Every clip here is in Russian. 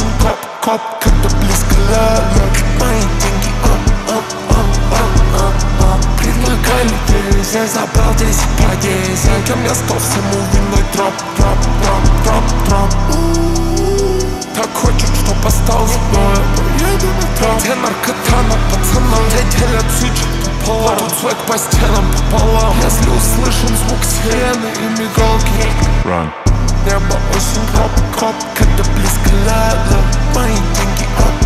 очень коп, когда близко лед. Мои деньги предлагали 10, я забрал 10 по 10. Ко мне остался мувиной троп. Так хочет, чтоб остался, но я поеду на троп. Где наркотана, пацанам, где делят сучек пополам. Тут свек по стенам пополам. Если услышим звук сирены и мигалки, Run. небо осень, коп, когда близко лето. Мои деньги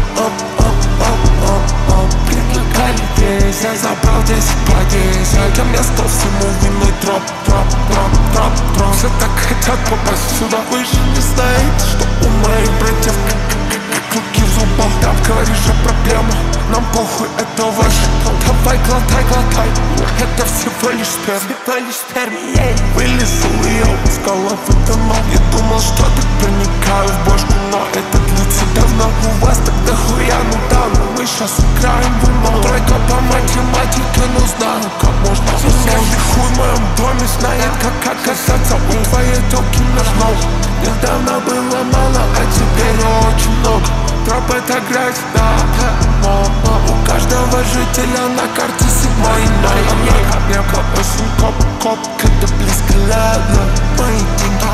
предлагали 10, я забрал 10 по 10. Ко мне остался мувиной троп. Все так хотят попасть сюда, вы же не знаете, что у моих братьев клыки в зубах. Там говоришь же проблема, нам похуй, это ваше. Давай глотай, это всего лишь сперма. Вылезал и я с головы тонул. Я думал, что так проникаю в бошку, но это длится давно. У вас так дохуя, ну да, но мы щас играем в уно. Тройка по математике, но знаю, как можно. Каждый хуй в моем доме знает, как оказаться у твоей тёлки наш нож. Недавно было мало, а теперь очень много. Троп это грязь, да, но у каждого жителя на карте 7-й. Небо осень, коп, когда близко лето. Мои деньги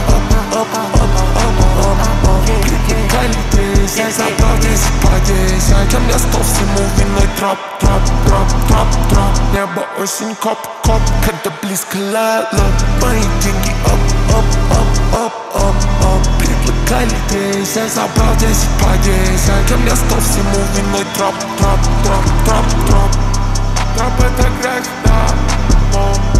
предлагали 10, я забрал 10 по 10. Ко мне остался мувиной троп. Небо осень, коп, когда близко лето. Мои деньги предлагали 10, я забрал 10 по 10. Ко мне остался мувиной троп. Троп это грязь, да, но